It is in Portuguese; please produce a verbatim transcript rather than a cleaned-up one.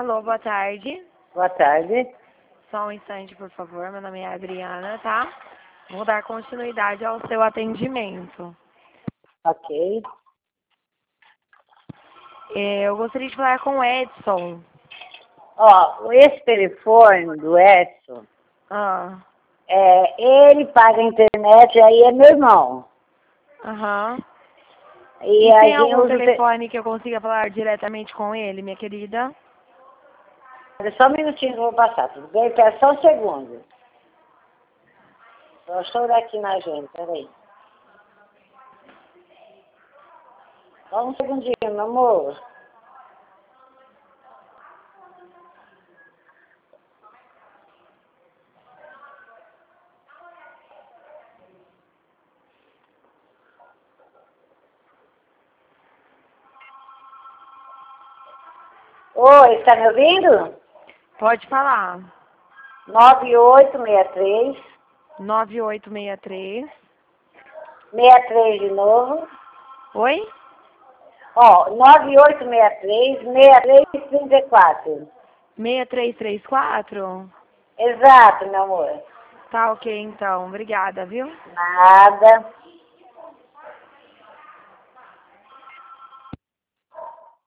Alô, boa tarde. Boa tarde. Só um instante, por favor. Meu nome é Adriana, tá? Vou dar continuidade ao seu atendimento. Ok. É, Eu gostaria de falar com o Edson. Ó, esse telefone do Edson, Ah, é, ele paga a internet, aí é meu irmão. aham. E, E a tem gente algum usa o te... telefone que eu consiga falar diretamente com ele, minha querida? Só um minutinho que eu vou passar, tudo bem? Espera só um segundo. Só estou daqui na agenda, peraí. Só um segundinho, meu amor. Oi, está me ouvindo? Pode falar. nove oito seis três, nove oito seis três. seis três de novo. Oi? Ó, nove oito seis três, seis três três quatro. seis três três quatro? Exato, meu amor. Tá ok, então. Obrigada, viu? Nada.